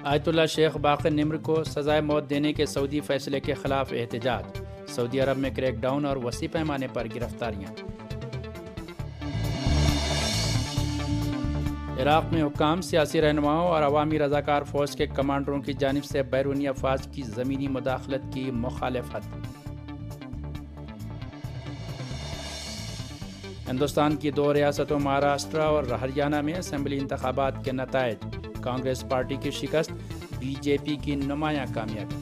آیت اللہ شیخ باقر نمر کو سزائے موت دینے کے سعودی فیصلے کے خلاف احتجاج، سعودی عرب میں کریک ڈاؤن اور وسیع پیمانے پر گرفتاریاں۔ عراق میں حکام، سیاسی رہنماؤں اور عوامی رضاکار فوج کے کمانڈروں کی جانب سے بیرونی افواج کی زمینی مداخلت کی مخالفت۔ ہندوستان کی 2 ریاستوں مہاراشٹر اور ہریانہ میں اسمبلی انتخابات کے نتائج، کانگریس پارٹی کی شکست، بی جے پی کی نمایاں کامیابی۔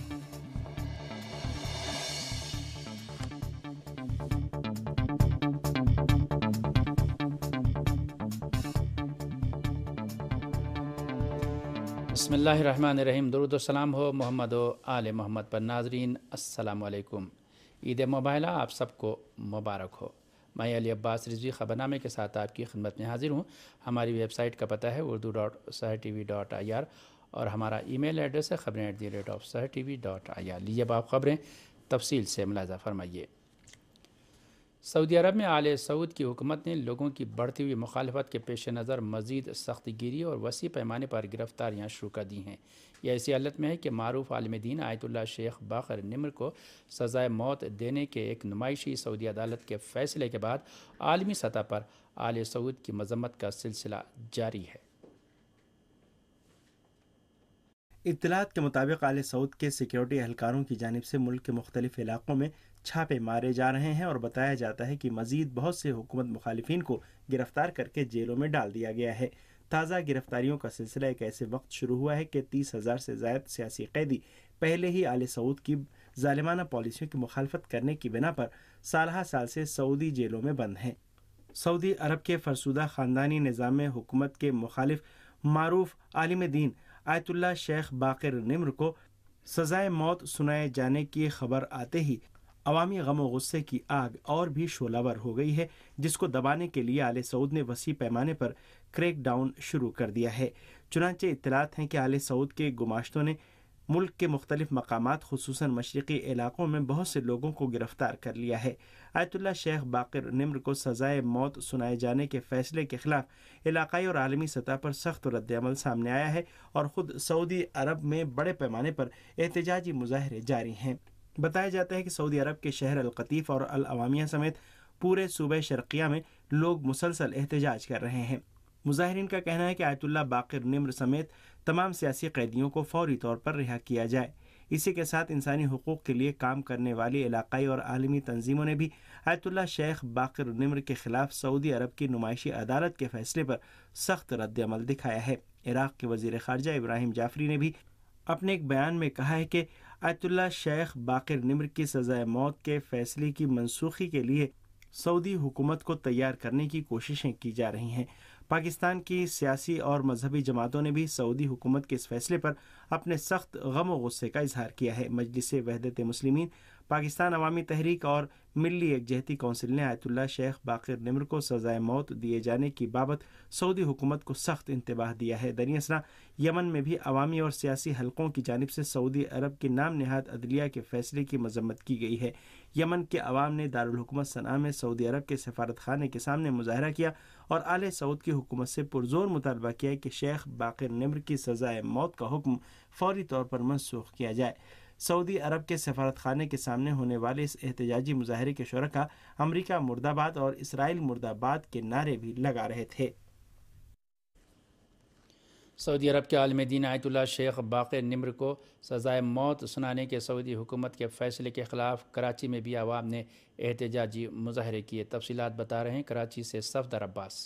بسم اللہ الرحمن الرحیم۔ درود و سلام ہو محمد و آل محمد پر۔ ناظرین السلام علیکم، عید مبارک آپ سب کو مبارک ہو۔ میں علی عباس رضوی خبرنامے کے ساتھ آپ کی خدمت میں حاضر ہوں۔ ہماری ویب سائٹ کا پتہ ہے urdu.sahartv.ir اور ہمارا ای میل ایڈریس ہے خبریں@sahartv.ir۔ لیجیے اب آپ خبریں تفصیل سے ملاحظہ فرمائیے۔ سعودی عرب میں آل سعود کی حکومت نے لوگوں کی بڑھتی ہوئی مخالفت کے پیش نظر مزید سخت گیری اور وسیع پیمانے پر گرفتاریاں شروع کر دی ہیں۔ یہ ایسی حالت میں ہے کہ معروف عالم دین آیت اللہ شیخ باقر نمر کو سزائے موت دینے کے ایک نمائشی سعودی عدالت کے فیصلے کے بعد عالمی سطح پر آل سعود کی مذمت کا سلسلہ جاری ہے۔ اطلاعات کے مطابق آل سعود کے سیکیورٹی اہلکاروں کی جانب سے ملک کے مختلف علاقوں میں چھاپے مارے جا رہے ہیں اور بتایا جاتا ہے کہ مزید بہت سے حکومت مخالفین کو گرفتار کر کے جیلوں میں ڈال دیا گیا ہے۔ تازہ گرفتاریوں کا سلسلہ ایک ایسے وقت شروع ہوا ہے کہ 30,000 سے زائد سیاسی قیدی پہلے ہی آل سعود کی ظالمانہ پالیسیوں کی مخالفت کرنے کی بنا پر سالہ سال سے سعودی جیلوں میں بند ہیں۔ سعودی عرب کے فرسودہ خاندانی نظام میں حکومت کے مخالف معروف عالم دین آیت اللہ شیخ باقر نمر کو سزائے موت سنائے جانے کی خبر آتے ہی عوامی غم و غصے کی آگ اور بھی شعلہ ور ہو گئی ہے، جس کو دبانے کے لیے آل سعود نے وسیع پیمانے پر کریک ڈاؤن شروع کر دیا ہے۔ چنانچہ اطلاعات ہیں کہ آل سعود کے گماشتوں نے ملک کے مختلف مقامات خصوصاً مشرقی علاقوں میں بہت سے لوگوں کو گرفتار کر لیا ہے۔ آیت اللہ شیخ باقر نمر کو سزائے موت سنائے جانے کے فیصلے کے خلاف علاقائی اور عالمی سطح پر سخت رد عمل سامنے آیا ہے اور خود سعودی عرب میں بڑے پیمانے پر احتجاجی مظاہرے جاری ہیں۔ بتایا جاتا ہے کہ سعودی عرب کے شہر القطیف اور العوامیہ سمیت پورے صوبہ شرقیہ میں لوگ مسلسل احتجاج کر رہے ہیں۔ مظاہرین کا کہنا ہے کہ آیت اللہ باقر نمر سمیت تمام سیاسی قیدیوں کو فوری طور پر رہا کیا جائے۔ اسی کے ساتھ انسانی حقوق کے لیے کام کرنے والی علاقائی اور عالمی تنظیموں نے بھی آیت اللہ شیخ باقر نمر کے خلاف سعودی عرب کی نمائشی عدالت کے فیصلے پر سخت رد عمل دکھایا ہے۔ عراق کے وزیر خارجہ ابراہیم جعفری نے بھی اپنے ایک بیان میں کہا ہے کہ آیت اللہ شیخ باقر نمر کی سزائے موت کے فیصلے کی منسوخی کے لیے سعودی حکومت کو تیار کرنے کی کوششیں کی جا رہی ہیں۔ پاکستان کی سیاسی اور مذہبی جماعتوں نے بھی سعودی حکومت کے اس فیصلے پر اپنے سخت غم و غصے کا اظہار کیا ہے۔ مجلس وحدت مسلمین، پاکستان عوامی تحریک اور ملی یکجہتی کونسل نے آیت اللہ شیخ باقر نمر کو سزائے موت دیے جانے کی بابت سعودی حکومت کو سخت انتباہ دیا ہے۔ دریں اثنا یمن میں بھی عوامی اور سیاسی حلقوں کی جانب سے سعودی عرب کے نام نہاد عدلیہ کے فیصلے کی مذمت کی گئی ہے۔ یمن کے عوام نے دارالحکومت صنعاء میں سعودی عرب کے سفارت خانے کے سامنے مظاہرہ کیا اور آل سعود کی حکومت سے پرزور مطالبہ کیا کہ شیخ باقر نمر کی سزائے موت کا حکم فوری طور پر منسوخ کیا جائے۔ سعودی عرب کے سفارت خانے کے سامنے ہونے والے اس احتجاجی مظاہرے کے شرکاء امریکہ مرد آباد اور اسرائیل مرد آباد کے نعرے بھی لگا رہے تھے۔ سعودی عرب کے عالم دین آیت اللہ شیخ باقر نمر کو سزائے موت سنانے کے سعودی حکومت کے فیصلے کے خلاف کراچی میں بھی عوام نے احتجاجی مظاہرے کیے۔ تفصیلات بتا رہے ہیں کراچی سے صفدر عباس۔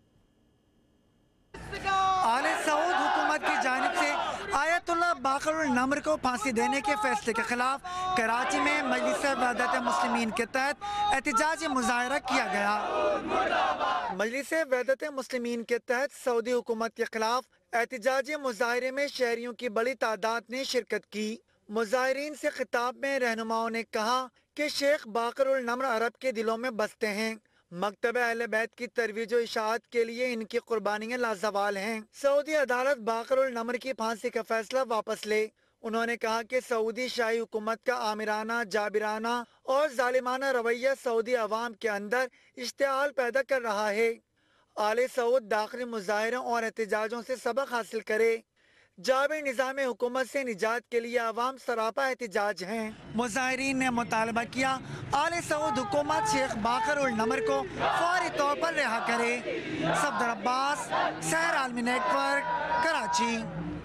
آل سعود حکومت کی جانب سے آیت اللہ باقر نمر کو پھانسی دینے کے فیصلے کے خلاف کراچی میں مجلس وحدت مسلمین کے تحت احتجاجی مظاہرہ کیا گیا۔ مجلس وحدت مسلمین کے تحت سعودی حکومت کے خلاف احتجاجی مظاہرے میں شہریوں کی بڑی تعداد نے شرکت کی۔ مظاہرین سے خطاب میں رہنماؤں نے کہا کہ شیخ باقر النمر عرب کے دلوں میں بستے ہیں۔ مکتب اہل بیت کی ترویج و اشاعت کے لیے ان کی قربانیاں لازوال ہیں۔ سعودی عدالت باقر النمر کی پھانسی کا فیصلہ واپس لے۔ انہوں نے کہا کہ سعودی شاہی حکومت کا آمرانہ، جابرانہ اور ظالمانہ رویہ سعودی عوام کے اندر اشتعال پیدا کر رہا ہے۔ آل سعود داخلی مظاہروں اور احتجاجوں سے سبق حاصل کرے۔ جابر نظام حکومت سے نجات کے لیے عوام سراپا احتجاج ہیں۔ مظاہرین نے مطالبہ کیا آل سعود حکومت شیخ باقر النمر کو فوری طور پر رہا کرے۔ صفدر عباس، سحر عالمی نیٹ ورک، کراچی۔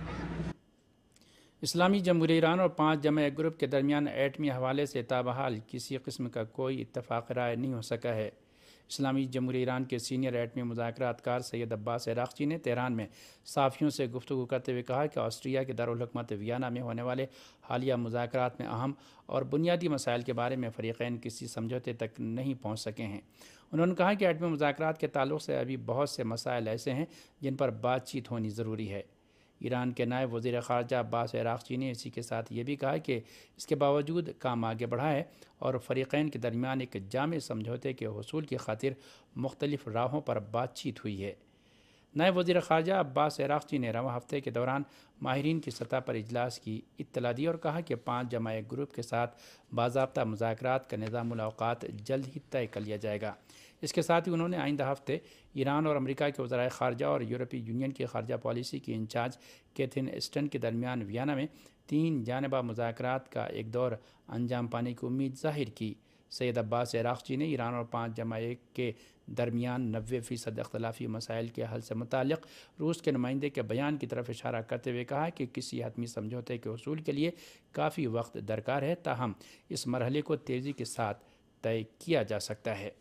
اسلامی جمہوریہ ایران اور 5 جمع گروپ کے درمیان ایٹمی حوالے سے تابحال کسی قسم کا کوئی اتفاق رائے نہیں ہو سکا ہے۔ اسلامی جمہوریہ ایران کے سینئر ایٹمی مذاکرات کار سید عباس عراقچی نے تہران میں صحافیوں سے گفتگو کرتے ہوئے کہا کہ آسٹریا کے دارالحکومت ویانا میں ہونے والے حالیہ مذاکرات میں اہم اور بنیادی مسائل کے بارے میں فریقین کسی سمجھوتے تک نہیں پہنچ سکے ہیں۔ انہوں نے کہا کہ ایٹمی مذاکرات کے تعلق سے ابھی بہت سے مسائل ایسے ہیں جن پر بات چیت ہونی ضروری ہے۔ ایران کے نائب وزیر خارجہ عباس عراقچی نے اسی کے ساتھ یہ بھی کہا کہ اس کے باوجود کام آگے بڑھا ہے اور فریقین کے درمیان ایک جامع سمجھوتے کے حصول کی خاطر مختلف راہوں پر بات چیت ہوئی ہے۔ نائب وزیر خارجہ عباس عراقچی نے رواں ہفتے کے دوران ماہرین کی سطح پر اجلاس کی اطلاع دی اور کہا کہ 5 جمع گروپ کے ساتھ باضابطہ مذاکرات کا نظام الاوقات جلد ہی طے کر لیا جائے گا۔ اس کے ساتھ ہی انہوں نے آئندہ ہفتے ایران اور امریکہ کے وزرائے خارجہ اور یورپی یونین کی خارجہ پالیسی کی انچارج کیتھرین اسٹن کے درمیان ویانا میں 3 جانبہ مذاکرات کا ایک دور انجام پانے کی امید ظاہر کی۔ سید عباس عراقچی نے ایران اور 5 جمع کے درمیان 90% اختلافی مسائل کے حل سے متعلق روس کے نمائندے کے بیان کی طرف اشارہ کرتے ہوئے کہا کہ کسی حتمی سمجھوتے کے حصول کے لیے کافی وقت درکار ہے، تاہم اس مرحلے کو تیزی کے ساتھ طے کیا جا سکتا ہے۔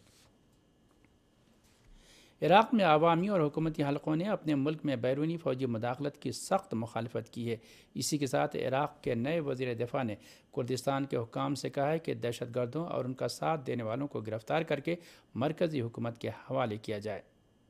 عراق میں عوامی اور حکومتی حلقوں نے اپنے ملک میں بیرونی فوجی مداخلت کی سخت مخالفت کی ہے۔ اسی کے ساتھ عراق کے نئے وزیر دفاع نے کردستان کے حکام سے کہا ہے کہ دہشت گردوں اور ان کا ساتھ دینے والوں کو گرفتار کر کے مرکزی حکومت کے حوالے کیا جائے۔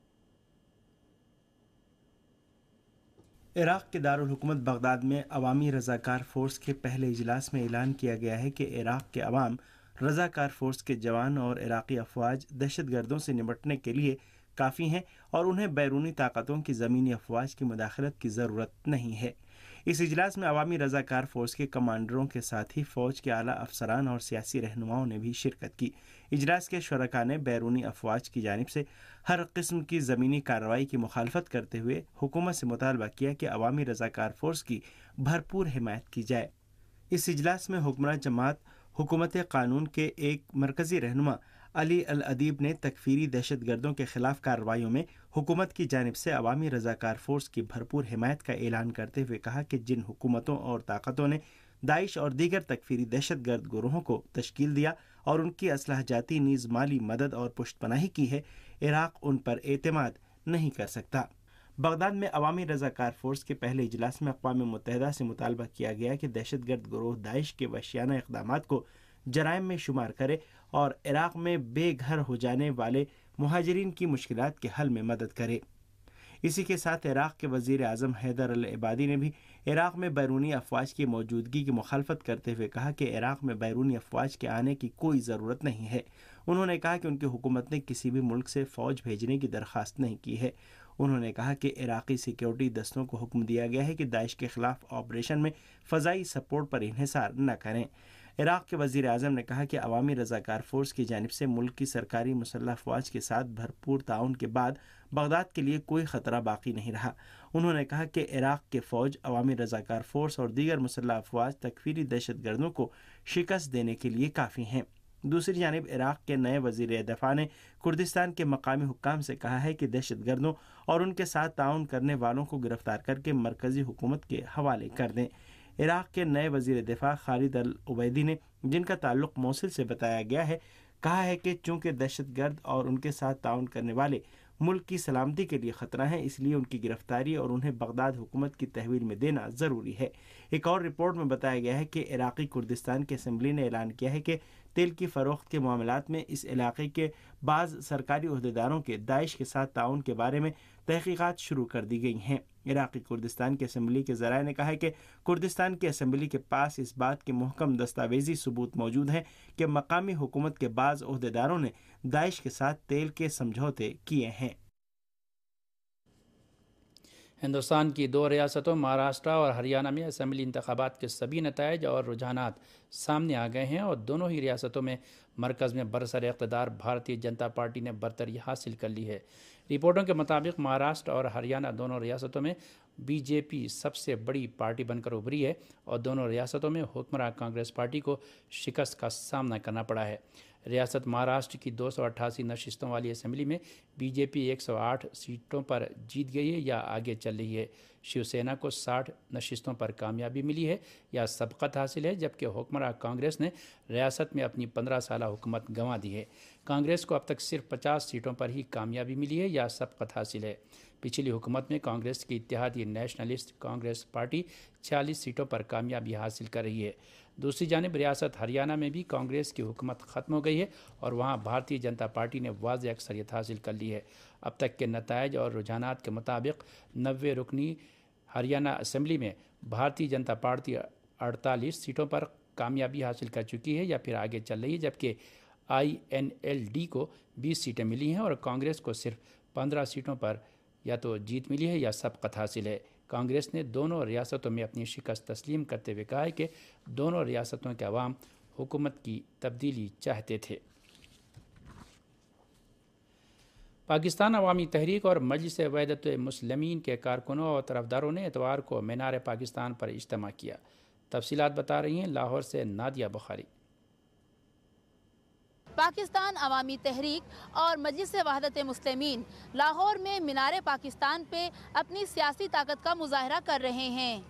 عراق کے دارالحکومت بغداد میں عوامی رضاکار فورس کے پہلے اجلاس میں اعلان کیا گیا ہے کہ عراق کے عوام رضاکار فورس کے جوان اور عراقی افواج دہشت گردوں سے نمٹنے کے لیے کافی ہیں اور انہیں بیرونی طاقتوں کی زمینی افواج کی مداخلت کی ضرورت نہیں ہے۔ اس اجلاس میں عوامی رضاکار فورس کے کمانڈروں کے ساتھ ہی فوج کے اعلیٰ افسران اور سیاسی رہنماؤں نے بھی شرکت کی۔ اجلاس کے شرکاء نے بیرونی افواج کی جانب سے ہر قسم کی زمینی کارروائی کی مخالفت کرتے ہوئے حکومت سے مطالبہ کیا کہ عوامی رضاکار فورس کی بھرپور حمایت کی جائے۔ اس اجلاس میں حکمراں جماعت حکومت قانون کے ایک مرکزی رہنما علی الادیب نے تکفیری دہشت گردوں کے خلاف کارروائیوں میں حکومت کی جانب سے عوامی رضاکار فورس کی بھرپور حمایت کا اعلان کرتے ہوئے کہا کہ جن حکومتوں اور طاقتوں نے داعش اور دیگر تکفیری دہشت گرد گروہوں کو تشکیل دیا اور ان کی اسلحہ جاتی نیز مالی مدد اور پشت پناہی کی ہے، عراق ان پر اعتماد نہیں کر سکتا۔ بغداد میں عوامی رضاکار فورس کے پہلے اجلاس میں اقوام متحدہ سے مطالبہ کیا گیا کہ دہشت گرد گروہ داعش کے وحشیانہ اقدامات کو جرائم میں شمار کرے اور عراق میں بے گھر ہو جانے والے مہاجرین کی مشکلات کے حل میں مدد کرے۔ اسی کے ساتھ عراق کے وزیر اعظم حیدر العبادی نے بھی عراق میں بیرونی افواج کی موجودگی کی مخالفت کرتے ہوئے کہا کہ عراق میں بیرونی افواج کے آنے کی کوئی ضرورت نہیں ہے۔ انہوں نے کہا کہ ان کی حکومت نے کسی بھی ملک سے فوج بھیجنے کی درخواست نہیں کی ہے۔ انہوں نے کہا کہ عراقی سیکیورٹی دستوں کو حکم دیا گیا ہے کہ داعش کے خلاف آپریشن میں فضائی سپورٹ پر انحصار نہ کریں۔ عراق کے وزیر اعظم نے کہا کہ عوامی رضاکار فورس کی جانب سے ملک کی سرکاری مسلح افواج کے ساتھ بھرپور تعاون کے بعد بغداد کے لیے کوئی خطرہ باقی نہیں رہا۔ انہوں نے کہا کہ عراق کے فوج، عوامی رضاکار فورس اور دیگر مسلح افواج تکفیری دہشت گردوں کو شکست دینے کے لیے کافی ہیں۔ دوسری جانب عراق کے نئے وزیر دفاع نے کردستان کے مقامی حکام سے کہا ہے کہ دہشت گردوں اور ان کے ساتھ تعاون کرنے والوں کو گرفتار کر کے مرکزی حکومت کے حوالے کر دیں۔ عراق کے نئے وزیر دفاع خالد العبیدی نے، جن کا تعلق موصل سے بتایا گیا ہے، کہا ہے کہ چونکہ دہشت گرد اور ان کے ساتھ تعاون کرنے والے ملک کی سلامتی کے لیے خطرہ ہیں، اس لیے ان کی گرفتاری اور انہیں بغداد حکومت کی تحویل میں دینا ضروری ہے۔ ایک اور رپورٹ میں بتایا گیا ہے کہ عراقی کردستان کی اسمبلی نے اعلان کیا ہے کہ تیل کی فروخت کے معاملات میں اس علاقے کے بعض سرکاری عہدیداروں کے داعش کے ساتھ تعاون کے بارے میں تحقیقات شروع کر دی گئی ہیں۔ عراقی کردستان کی اسمبلی کے ذرائع نے کہا ہے کہ کردستان کی اسمبلی کے پاس اس بات کے محکم دستاویزی ثبوت موجود ہیں کہ مقامی حکومت کے بعض عہدیداروں نے داعش کے ساتھ تیل کے سمجھوتے کیے ہیں۔ ہندوستان کی 2 ریاستوں مہاراشٹرا اور ہریانہ میں اسمبلی انتخابات کے سبھی نتائج اور رجحانات سامنے آ گئے ہیں اور دونوں ہی ریاستوں میں مرکز میں برسر اقتدار بھارتیہ جنتا پارٹی نے برتری حاصل کر لی ہے۔ رپورٹوں کے مطابق مہاراشٹر اور ہریانہ دونوں ریاستوں میں بی جے پی سب سے بڑی پارٹی بن کر ابھری ہے اور دونوں ریاستوں میں حکمراں کانگریس پارٹی کو شکست کا سامنا کرنا پڑا ہے۔ ریاست مہاراشٹر کی 288 نشستوں والی اسمبلی میں بی جے پی 108 سیٹوں پر جیت گئی ہے یا آگے چل رہی ہے۔ شیو سینا کو 60 نشستوں پر کامیابی ملی ہے یا سبقت حاصل ہے، جبکہ حکمراں کانگریس نے ریاست میں اپنی 15 سالہ حکومت گنوا دی ہے۔ کانگریس کو اب تک صرف 50 سیٹوں پر ہی کامیابی ملی ہے یا سبقت حاصل ہے۔ پچھلی حکومت میں کانگریس کی اتحادی نیشنلسٹ کانگریس پارٹی 46 سیٹوں پر کامیابی حاصل کر رہی ہے۔ دوسری جانب ریاست ہریانہ میں بھی کانگریس کی حکومت ختم ہو گئی ہے اور وہاں بھارتیہ جنتا پارٹی نے واضح اکثریت حاصل کر لی ہے۔ اب تک کے نتائج اور رجحانات کے مطابق 90 رکنی ہریانہ اسمبلی میں بھارتیہ جنتا پارٹی 48 سیٹوں پر کامیابی حاصل کر چکی ہے یا پھر آگے چل رہی ہے، جبکہ INLD کو 20 سیٹیں ملی ہیں اور کانگریس کو صرف 15 سیٹوں پر یا تو جیت ملی ہے یا سبقت حاصل ہے۔ کانگریس نے دونوں ریاستوں میں اپنی شکست تسلیم کرتے ہوئے کہا ہے کہ دونوں ریاستوں کے عوام حکومت کی تبدیلی چاہتے تھے۔ پاکستان عوامی تحریک اور مجلس وحدت المسلمین کے کارکنوں اور طرفداروں نے اتوار کو مینار پاکستان پر اجتماع کیا۔ تفصیلات بتا رہی ہیں لاہور سے نادیہ بخاری۔ پاکستان عوامی تحریک اور مجلس وحدت مسلمین لاہور میں مینار پاکستان پہ اپنی سیاسی طاقت کا مظاہرہ کر رہے ہیں۔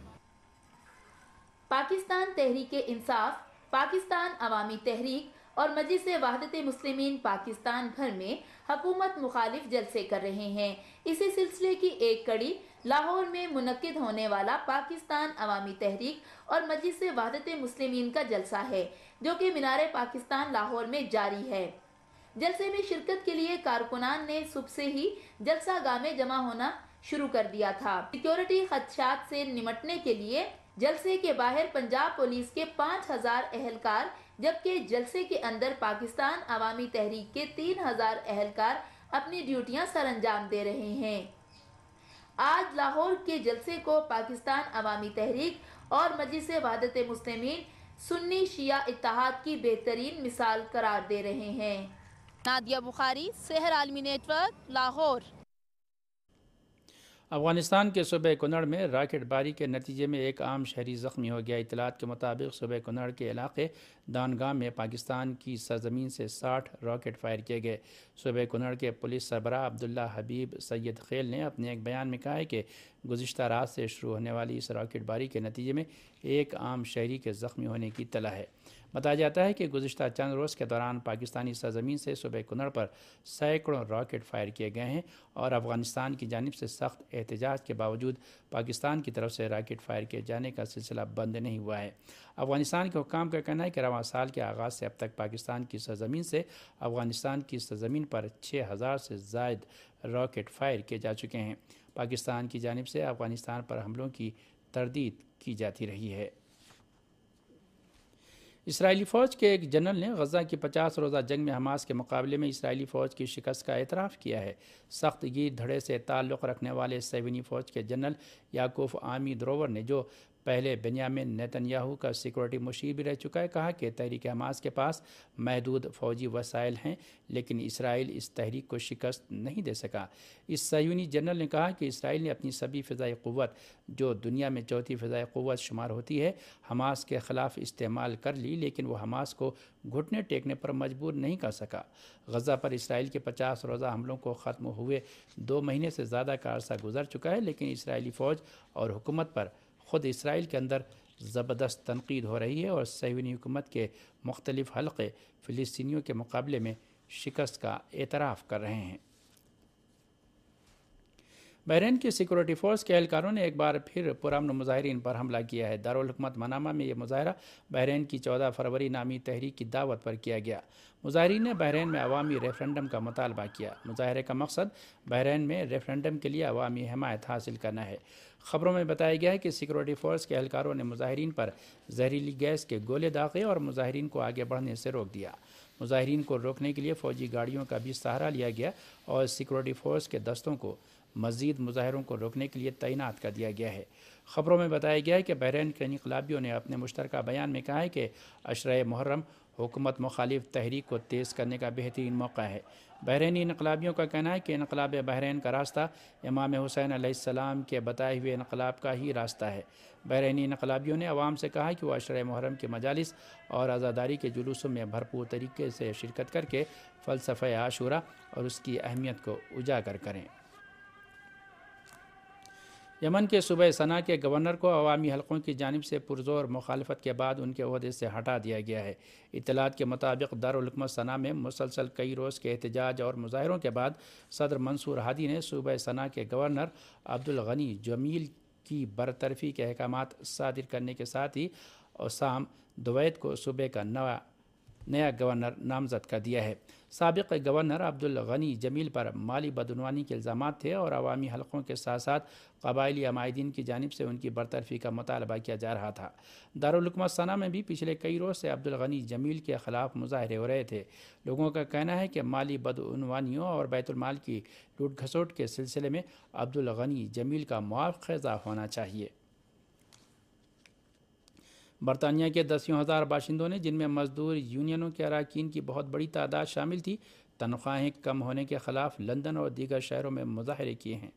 پاکستان تحریک انصاف، پاکستان عوامی تحریک اور مجلس وحدت مسلمین پاکستان بھر میں حکومت مخالف جلسے کر رہے ہیں۔ اسی سلسلے کی ایک کڑی لاہور میں منعقد ہونے والا پاکستان عوامی تحریک اور مجلس وحدت مسلمین کا جلسہ ہے، جو کہ مینار پاکستان لاہور میں جاری ہے۔ جلسے میں شرکت کے لیے کارکنان نے صبح سے ہی جلسہ گاہ میں جمع ہونا شروع کر دیا تھا۔ سیکیورٹی خدشات سے نمٹنے کے لیے جلسے کے باہر پنجاب پولیس کے 5000 اہلکار، جبکہ جلسے کے اندر پاکستان عوامی تحریک کے 3000 اہلکار اپنی ڈیوٹیاں سر انجام دے رہے ہیں۔ آج لاہور کے جلسے کو پاکستان عوامی تحریک اور مجلس وحدت مسلمین سنی شیعہ اتحاد کی بہترین مثال قرار دے رہے ہیں۔ نادیہ بخاری، سحر عالمی نیٹ ورک، لاہور۔ افغانستان کے صوبہ کنڑ میں راکٹ باری کے نتیجے میں ایک عام شہری زخمی ہو گیا۔ اطلاعات کے مطابق صوبہ کنڑ کے علاقے دانگام میں پاکستان کی سرزمین سے 60 راکٹ فائر کیے گئے۔ صوبہ کنڑ کے پولیس سربراہ عبداللہ حبیب سید خیل نے اپنے ایک بیان میں کہا ہے کہ گزشتہ رات سے شروع ہونے والی اس راکٹ باری کے نتیجے میں ایک عام شہری کے زخمی ہونے کی اطلاع ہے۔ بتایا جاتا ہے کہ گزشتہ چند روز کے دوران پاکستانی سرزمین سے صوبہ کنڑ پر سینکڑوں راکٹ فائر کیے گئے ہیں اور افغانستان کی جانب سے سخت احتجاج کے باوجود پاکستان کی طرف سے راکٹ فائر کیے جانے کا سلسلہ بند نہیں ہوا ہے۔ افغانستان کے حکام کا کہنا ہے کہ رواں سال کے آغاز سے اب تک پاکستان کی سرزمین سے افغانستان کی سرزمین پر 6000 سے زائد راکٹ فائر کیے جا چکے ہیں۔ پاکستان کی جانب سے افغانستان پر حملوں کی تردید کی جاتی رہی ہے۔ اسرائیلی فوج کے ایک جنرل نے غزہ کی 50 روزہ جنگ میں حماس کے مقابلے میں اسرائیلی فوج کی شکست کا اعتراف کیا ہے۔ سخت گیر دھڑے سے تعلق رکھنے والے صہیونی فوج کے جنرل یعقوب عامی دروور نے، جو پہلے بنیامن نیتن یاہو کا سیکورٹی مشیر بھی رہ چکا ہے، کہا کہ تحریک حماس کے پاس محدود فوجی وسائل ہیں، لیکن اسرائیل اس تحریک کو شکست نہیں دے سکا۔ اس صہیونی جنرل نے کہا کہ اسرائیل نے اپنی سبھی فضائی قوت، جو دنیا میں چوتھی فضائی قوت شمار ہوتی ہے، حماس کے خلاف استعمال کر لی، لیکن وہ حماس کو گھٹنے ٹیکنے پر مجبور نہیں کر سکا۔ غزہ پر اسرائیل کے 50 روزہ حملوں کو ختم ہوئے 2 مہینے سے زیادہ کا عرصہ گزر چکا ہے، لیکن اسرائیلی فوج اور حکومت پر خود اسرائیل کے اندر زبردست تنقید ہو رہی ہے اور صہیونی حکومت کے مختلف حلقے فلسطینیوں کے مقابلے میں شکست کا اعتراف کر رہے ہیں۔ بحرین کی سیکورٹی فورس کے اہلکاروں نے ایک بار پھر پرامن مظاہرین پر حملہ کیا ہے۔ دارالحکومت منامہ میں یہ مظاہرہ بحرین کی 14 فروری نامی تحریک کی دعوت پر کیا گیا۔ مظاہرین نے بحرین میں عوامی ریفرنڈم کا مطالبہ کیا۔ مظاہرے کا مقصد بحرین میں ریفرنڈم کے لیے عوامی حمایت حاصل کرنا ہے۔ خبروں میں بتایا گیا ہے کہ سیکورٹی فورس کے اہلکاروں نے مظاہرین پر زہریلی گیس کے گولے داغے اور مظاہرین کو آگے بڑھنے سے روک دیا۔ مظاہرین کو روکنے کے لیے فوجی گاڑیوں کا بھی سہارا لیا گیا اور سیکورٹی فورس کے دستوں کو مزید مظاہروں کو روکنے کے لیے تعینات کر دیا گیا ہے۔ خبروں میں بتایا گیا ہے کہ بحرین کے انقلابیوں نے اپنے مشترکہ بیان میں کہا ہے کہ عشرہ محرم حکومت مخالف تحریک کو تیز کرنے کا بہترین موقع ہے۔ بحرینی انقلابیوں کا کہنا ہے کہ انقلاب بحرین کا راستہ امام حسین علیہ السلام کے بتائے ہوئے انقلاب کا ہی راستہ ہے۔ بحرینی انقلابیوں نے عوام سے کہا کہ وہ عشرہ محرم کے مجالس اور عزاداری کے جلوسوں میں بھرپور طریقے سے شرکت کر کے فلسفہ عاشورہ اور اس کی اہمیت کو اجاگر کریں۔ یمن کے صوبہ صنعا کے گورنر کو عوامی حلقوں کی جانب سے پرزور مخالفت کے بعد ان کے عہدے سے ہٹا دیا گیا ہے۔ اطلاعات کے مطابق دارالحکومت صنعا میں مسلسل کئی روز کے احتجاج اور مظاہروں کے بعد صدر منصور ہادی نے صوبہ صنعا کے گورنر عبدالغنی جمیل کی برطرفی کے احکامات صادر کرنے کے ساتھ ہی اسام دویت کو صوبے کا نیا گورنر نامزد کر دیا ہے۔ سابق گورنر عبدالغنی جمیل پر مالی بدعنوانی کے الزامات تھے اور عوامی حلقوں کے ساتھ ساتھ قبائلی عمائدین کی جانب سے ان کی برطرفی کا مطالبہ کیا جا رہا تھا۔ دارالحکومت صنعا میں بھی پچھلے کئی روز سے عبدالغنی جمیل کے خلاف مظاہرے ہو رہے تھے۔ لوگوں کا کہنا ہے کہ مالی بدعنوانیوں اور بیت المال کی لوٹ گھسوٹ کے سلسلے میں عبدالغنی جمیل کا مواخذہ ہونا چاہیے۔ برطانیہ کے دسیوں ہزار باشندوں نے، جن میں مزدور یونینوں کے اراکین کی بہت بڑی تعداد شامل تھی، تنخواہیں کم ہونے کے خلاف لندن اور دیگر شہروں میں مظاہرے کیے ہیں۔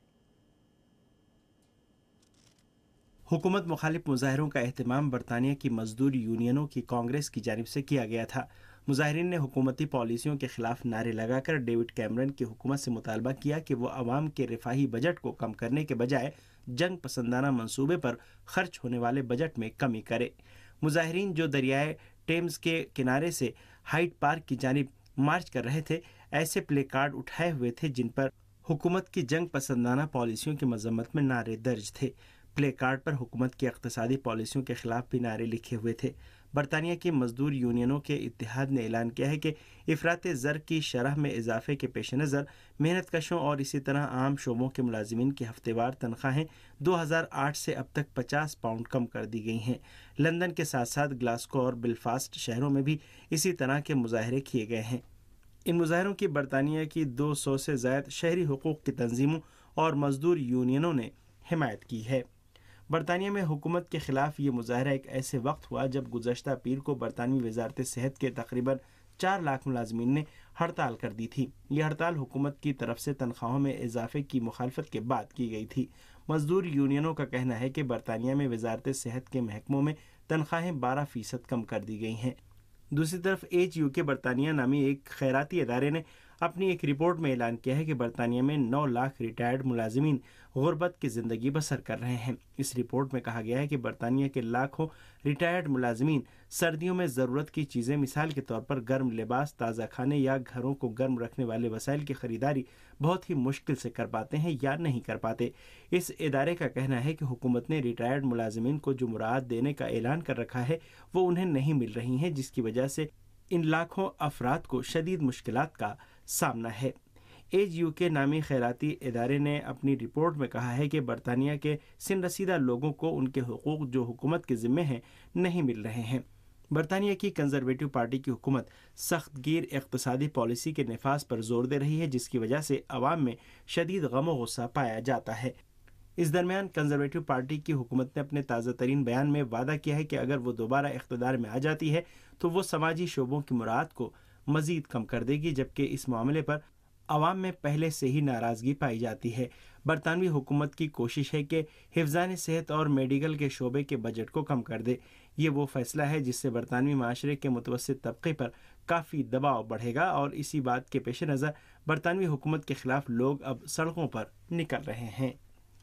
حکومت مخالف مظاہروں کا اہتمام برطانیہ کی مزدور یونینوں کی کانگریس کی جانب سے کیا گیا تھا۔ مظاہرین نے حکومتی پالیسیوں کے خلاف نعرے لگا کر ڈیوڈ کیمرن کی حکومت سے مطالبہ کیا کہ وہ عوام کے رفاہی بجٹ کو کم کرنے کے بجائے جنگ پسندانہ منصوبے پر خرچ ہونے والے بجٹ میں کمی کرے۔ مظاہرین جو دریائے ٹیمز کے کنارے سے ہائیڈ پارک کی جانب مارچ کر رہے تھے، ایسے پلے کارڈ اٹھائے ہوئے تھے جن پر حکومت کی جنگ پسندانہ پالیسیوں کی مذمت میں نعرے درج تھے۔ پلے کارڈ پر حکومت کی اقتصادی پالیسیوں کے خلاف بھی نعرے لکھے ہوئے تھے۔ برطانیہ کی مزدور یونینوں کے اتحاد نے اعلان کیا ہے کہ افراط زر کی شرح میں اضافے کے پیش نظر محنت کشوں اور اسی طرح عام شعبوں کے ملازمین کی ہفتے وار تنخواہیں 2008 سے اب تک 50 پاؤنڈ کم کر دی گئی ہیں۔ لندن کے ساتھ ساتھ گلاسکو اور بلفاسٹ شہروں میں بھی اسی طرح کے مظاہرے کیے گئے ہیں۔ ان مظاہروں کی برطانیہ کی 200 سے زائد شہری حقوق کی تنظیموں اور مزدور یونینوں نے حمایت کی ہے۔ برطانیہ میں حکومت کے خلاف یہ مظاہرہ ایک ایسے وقت ہوا جب گزشتہ پیر کو برطانوی وزارت صحت کے تقریباً 4 لاکھ ملازمین نے ہڑتال کر دی تھی۔ یہ ہڑتال حکومت کی طرف سے تنخواہوں میں اضافے کی مخالفت کے بعد کی گئی تھی۔ مزدور یونینوں کا کہنا ہے کہ برطانیہ میں وزارت صحت کے محکموں میں تنخواہیں 12% کم کر دی گئی ہیں۔ دوسری طرف HUK برطانیہ نامی ایک خیراتی ادارے نے اپنی ایک رپورٹ میں اعلان کیا ہے کہ برطانیہ میں 9 لاکھ ریٹائرڈ ملازمین غربت کی زندگی بسر کر رہے ہیں۔ اس رپورٹ میں کہا گیا ہے کہ برطانیہ کے لاکھوں ریٹائرڈ ملازمین سردیوں میں ضرورت کی چیزیں مثال کے طور پر گرم لباس، تازہ کھانے یا گھروں کو گرم رکھنے والے وسائل کی خریداری بہت ہی مشکل سے کر پاتے ہیں یا نہیں کر پاتے۔ اس ادارے کا کہنا ہے کہ حکومت نے ریٹائرڈ ملازمین کو جو مراعات دینے کا اعلان کر رکھا ہے وہ انہیں نہیں مل رہی ہیں، جس کی وجہ سے ان لاکھوں افراد کو شدید مشکلات کا سامنا ہے۔ HUK نامی خیراتی ادارے نے اپنی رپورٹ میں کہا ہے کہ برطانیہ کے سن رسیدہ لوگوں کو ان کے حقوق جو حکومت کے ذمے ہیں نہیں مل رہے ہیں۔ برطانیہ کی کنزرویٹو پارٹی کی حکومت سخت گیر اقتصادی پالیسی کے نفاذ پر زور دے رہی ہے، جس کی وجہ سے عوام میں شدید غم و غصہ پایا جاتا ہے۔ اس درمیان کنزرویٹو پارٹی کی حکومت نے اپنے تازہ ترین بیان میں وعدہ کیا ہے کہ اگر وہ دوبارہ اقتدار میں آ جاتی ہے تو وہ سماجی شعبوں کی مراعات کو مزید کم کر دے گی، جبکہ اس معاملے پر عوام میں پہلے سے ہی ناراضگی پائی جاتی ہے۔ برطانوی حکومت کی کوشش ہے کہ حفظان صحت اور میڈیکل کے شعبے کے بجٹ کو کم کر دے۔ یہ وہ فیصلہ ہے جس سے برطانوی معاشرے کے متوسط طبقے پر کافی دباؤ بڑھے گا، اور اسی بات کے پیش نظر برطانوی حکومت کے خلاف لوگ اب سڑکوں پر نکل رہے ہیں۔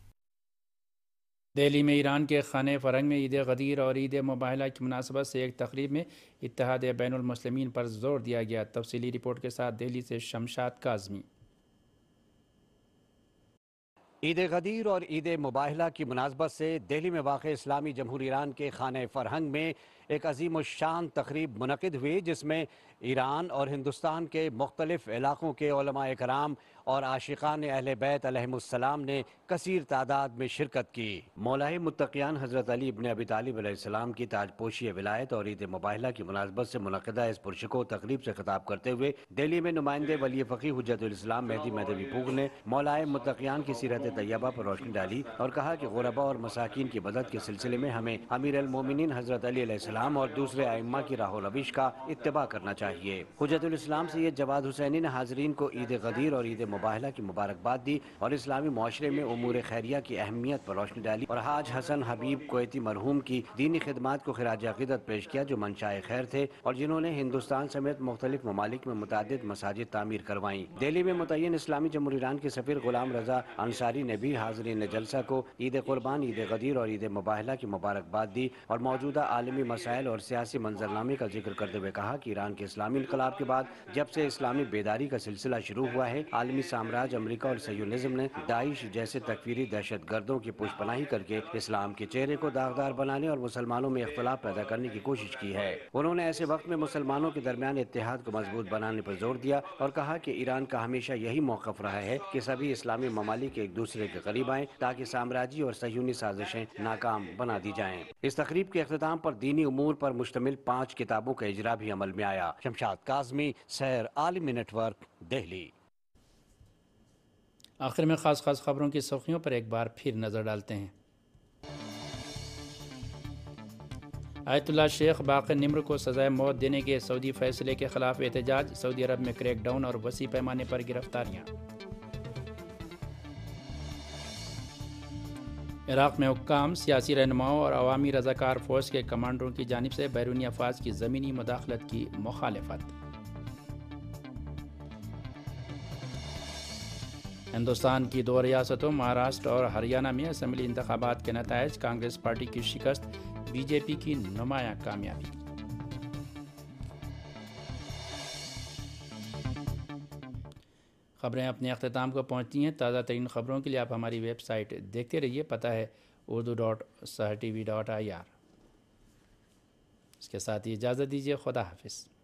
دہلی میں ایران کے خانہ فرنگ میں عید غدیر اور عید مباہلہ کی مناسبت سے ایک تقریب میں اتحاد بین المسلمین پر زور دیا گیا۔ تفصیلی رپورٹ کے ساتھ دہلی سے شمشاد کاظمی۔ عید غدیر اور عید مباہلہ کی مناسبت سے دہلی میں واقع اسلامی جمہوریہ ایران کے خانہ فرہنگ میں ایک عظیم الشان تقریب منعقد ہوئی، جس میں ایران اور ہندوستان کے مختلف علاقوں کے علماء کرام اور عاشقان اہل بیت علیہم السلام نے کثیر تعداد میں شرکت کی۔ مولائے متقیان حضرت علی ابن ابی طالب علیہ السلام کی تاج پوشی ولایت اور عید مباہلہ کی مناسبت سے منعقدہ اس پرشکوہ تقریب سے خطاب کرتے ہوئے دہلی میں نمائندے ولی فقیہ حجت الاسلام مہدی مدنی پوغ نے مولائے متقیان کی سیرت طیبہ پر روشنی ڈالی اور کہا کہ غرباء اور مساکین کی مدد کے سلسلے میں ہمیں امیر المومنین حضرت علی علیہ السلام اور دوسرے ائمہ کی راہ و روش کا اتباع کرنا چاہیے۔ حجت الاسلام سید جواد حسینی نے حاضرین کو عید غدیر اور عید مباہلہ کی مبارکباد دی اور اسلامی معاشرے میں امور خیریہ کی اہمیت پر روشنی ڈالی اور حاج حسن حبیب کویتی مرحوم کی دینی خدمات کو خراج عقیدت پیش کیا جو منشائے خیر تھے اور جنہوں نے ہندوستان سمیت مختلف ممالک میں متعدد مساجد تعمیر کروائیں۔ دہلی میں متعین اسلامی جمہوری ایران کے سفیر غلام رضا انصاری نے بھی حاضرین جلسہ کو عید قربان، عید غدیر اور عید مباہلہ کی مبارکباد دی اور موجودہ عالمی مسائل اور سیاسی منظرنامے کا ذکر کرتے ہوئے کہا کہ ایران کے اسلامی انقلاب کے بعد جب سے اسلامی بیداری کا سلسلہ شروع ہوا ہے، عالمی سامراج امریکہ اور صہیونزم نے داعش جیسے تکفیری دہشت گردوں کی پوش پناہی کر کے اسلام کے چہرے کو داغدار بنانے اور مسلمانوں میں اختلاف پیدا کرنے کی کوشش کی ہے۔ انہوں نے ایسے وقت میں مسلمانوں کے درمیان اتحاد کو مضبوط بنانے پر زور دیا اور کہا کہ ایران کا ہمیشہ یہی موقف رہا ہے کہ سبھی اسلامی ممالک ایک دوسرے کے قریب آئیں تاکہ سامراجی اور صہیونی سازشیں ناکام بنا دی جائیں۔ اس تقریب کے اختتام پر دینی امور پر مشتمل 5 کتابوں کا اجرا بھی عمل میں آیا۔ شمشاد کاظمی، سیر عالمی نیٹ ورک، دہلی۔ آخر میں خاص خبروں کی سرخیوں پر ایک بار پھر نظر ڈالتے ہیں۔ آیت اللہ شیخ باقر نمر کو سزائے موت دینے کے سعودی فیصلے کے خلاف احتجاج، سعودی عرب میں کریک ڈاؤن اور وسیع پیمانے پر گرفتاریاں۔ عراق میں حکام، سیاسی رہنماؤں اور عوامی رضاکار فوج کے کمانڈروں کی جانب سے بیرونی افواج کی زمینی مداخلت کی مخالفت۔ ہندوستان کی 2 ریاستوں مہاراشٹر اور ہریانہ میں اسمبلی انتخابات کے نتائج، کانگریس پارٹی کی شکست، بی جے پی کی نمایاں کامیابی۔ خبریں اپنے اختتام کو پہنچتی ہیں۔ تازہ ترین خبروں کے لیے آپ ہماری ویب سائٹ دیکھتے رہیے، پتہ ہے urdu.sahartv.ir۔ اس کے ساتھ ہی اجازت دیجیے، خدا حافظ۔